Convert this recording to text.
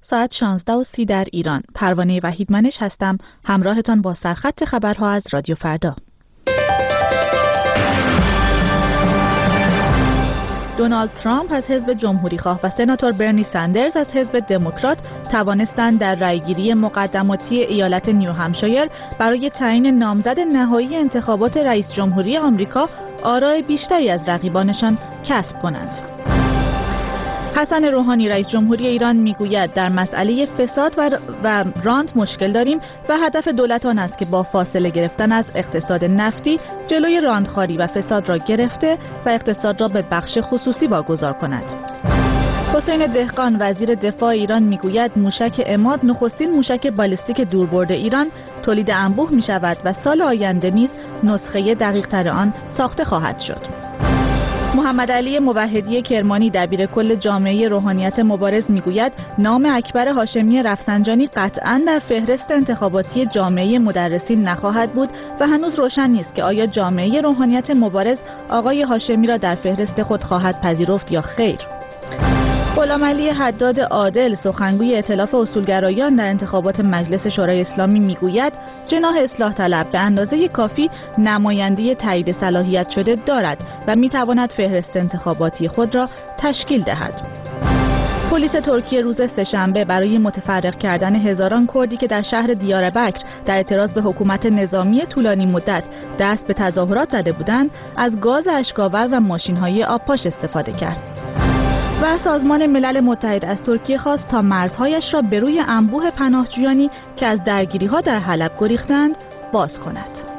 ساعت 16:30 در ایران. پروانه وحیدمنش هستم، همراهتان با سرخط خبرها از رادیو فردا. دونالد ترامپ از حزب جمهوریخواه و سناتور برنی سندرز از حزب دموکرات توانستند در رأیگیری مقدماتی ایالت نیوهمشایر برای تعیین نامزد نهایی انتخابات رئیس جمهوری آمریکا آرای بیشتری از رقیبانشان کسب کنند. حسن روحانی رئیس جمهوری ایران میگوید در مسئله فساد و راند مشکل داریم و هدف دولت آن است که با فاصله گرفتن از اقتصاد نفتی جلوی راندخواری و فساد را گرفته و اقتصاد را به بخش خصوصی واگذار کند. حسین دهقان وزیر دفاع ایران میگوید موشک عماد نخستین موشک بالستیک دوربرد ایران تولید انبوه می شود و سال آینده نیز نسخه دقیق تر آن ساخته خواهد شد. محمد علی موحدی کرمانی دبیرکل جامعه روحانیت مبارز میگوید نام اکبر هاشمی رفسنجانی قطعاً در فهرست انتخاباتی جامعه مدرسین نخواهد بود و هنوز روشن نیست که آیا جامعه روحانیت مبارز آقای هاشمی را در فهرست خود خواهد پذیرفت یا خیر. غلامعلی حداد عادل سخنگوی ائتلاف اصولگرایان در انتخابات مجلس شورای اسلامی میگوید جناح اصلاح طلب به اندازه کافی نماینده تایید صلاحیت شده دارد و میتواند فهرست انتخاباتی خود را تشکیل دهد. پلیس ترکیه روز سه‌شنبه برای متفرق کردن هزاران کردی که در شهر دیاربکر در اعتراض به حکومت نظامی طولانی مدت دست به تظاهرات زده بودند از گاز اشک‌آور و ماشین‌های آبپاش استفاده کرد. و سازمان ملل متحد از ترکیه خواست تا مرزهایش را به روی انبوه پناهجویانی که از درگیری‌ها در حلب گریختند باز کند.